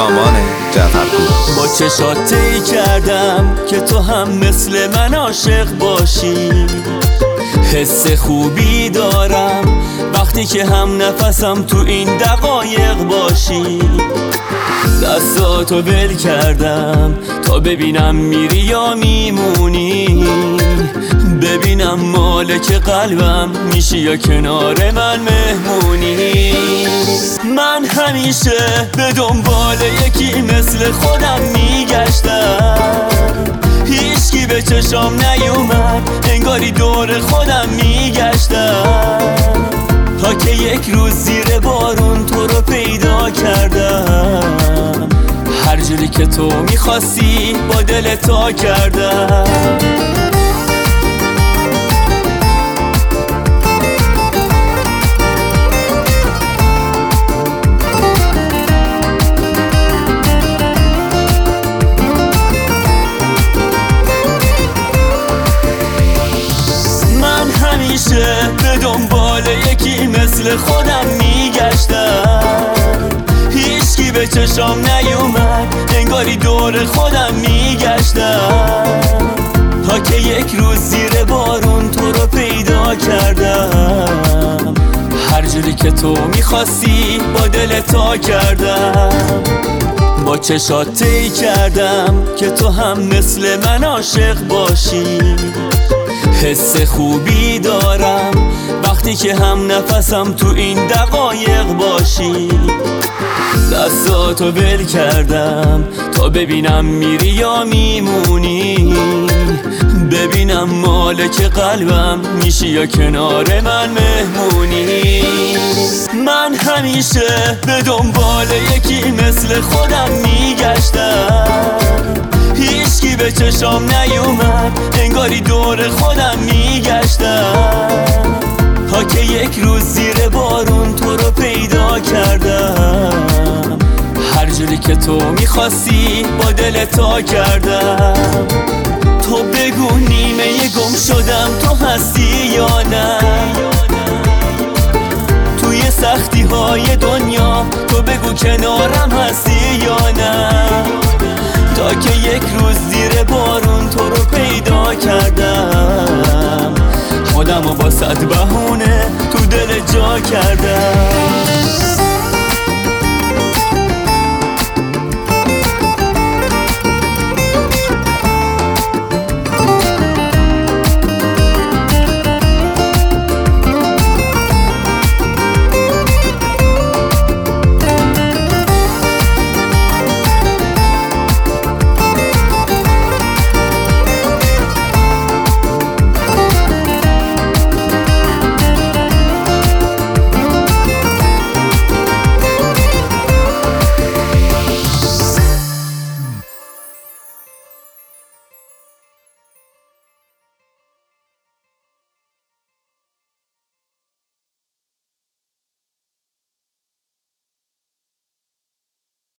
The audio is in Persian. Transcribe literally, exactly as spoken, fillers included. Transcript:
سامان جعفرپور. با چشات طی کردم که تو هم مثل من عاشق باشی. حس خوبی دارم وقتی که هم نفسم تو این دقایق باشی. دستاتو ول کردم تا ببینم میری یا میمونی، ببینم مالک قلبم میشی یا کنار من مهمونی. من همیشه به دنبال یکی مثل خودم میگشتم، هیچکی به چشام نیومد، انگاری دور خودم میگشتم، تا که یک روز زیر بارون تو رو پیدا کردم. هر جوری که تو میخواستی با دل تا کردم. همیشه به دنبال یکی مثل خودم میگشتم، هیچکی به چشام نیومد، انگاری دور خودم میگشتم، تا که یک روز زیر بارون تو رو پیدا کردم. هر جوری که تو میخواستی با دل تا کردم. با چشات طی کردم که تو هم مثل من عاشق باشی. حس خوبی دارم وقتی که هم نفسم تو این دقایق باشی. دستاتو ول کردم تا ببینم میری یا میمونی، ببینم مالک قلبم میشی یا کنار من مهمونی. من همیشه به دنبال یکی مثل خودم میگشتم، هیچکی به چشام نیومد، انگاری دور خودم میگشتم، تا که یک روز زیر بارون تو رو پیدا کردم. هر جوری که تو میخواستی با دل تا کردم. تو بگو نیمه گم شدم تو هستی یا نه، توی سختی های دنیا تو بگو کنارم هستی یا نه، تا که یک روز زیر بارون تو رو پیدا کردم. خودمو با صد بهونه تو دل جا کردم.